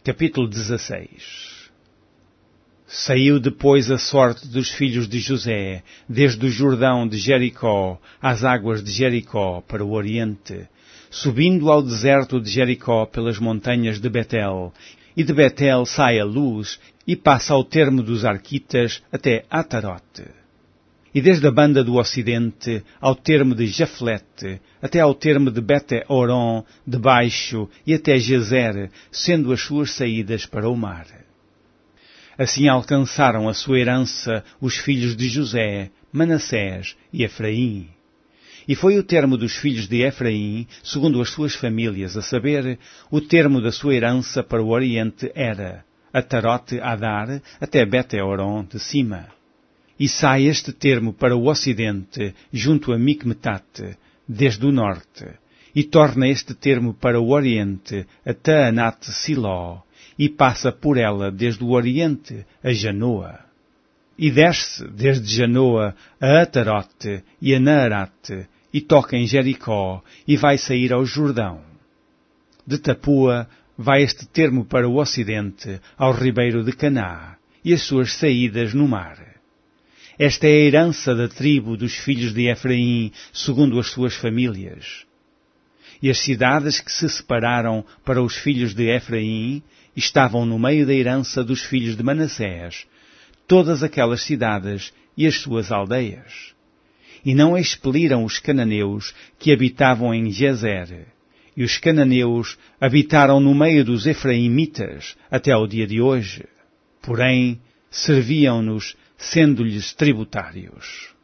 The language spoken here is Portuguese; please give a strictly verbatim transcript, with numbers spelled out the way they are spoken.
Capítulo dezasseis. Saiu depois a sorte dos filhos de José, desde o Jordão de Jericó, às águas de Jericó, para o oriente, subindo ao deserto de Jericó pelas montanhas de Betel, e de Betel sai a luz, e passa ao termo dos Arquitas até Atarote. E desde a banda do ocidente, ao termo de Jaflete, até ao termo de Bete-Horon, de baixo, e até Gezer, sendo as suas saídas para o mar. Assim alcançaram a sua herança os filhos de José, Manassés e Efraim. E foi o termo dos filhos de Efraim, segundo as suas famílias, a saber, o termo da sua herança para o oriente era Atarote Adar, até Bete-Horon de cima. E sai este termo para o ocidente, junto a Micmetate, desde o norte, e torna este termo para o oriente, a Taanate-Siló, e passa por ela desde o oriente a Janoa. E desce desde Janoa a Atarote e a Naarate, e toca em Jericó, e vai sair ao Jordão. De Tapua vai este termo para o ocidente, ao ribeiro de Caná, e as suas saídas no mar. Esta é a herança da tribo dos filhos de Efraim, segundo as suas famílias. E as cidades que se separaram para os filhos de Efraim estavam no meio da herança dos filhos de Manassés, todas aquelas cidades e as suas aldeias. E não expeliram os cananeus que habitavam em Gezer, e os cananeus habitaram no meio dos efraimitas até ao dia de hoje. Porém, serviam-nos sendo-lhes tributários.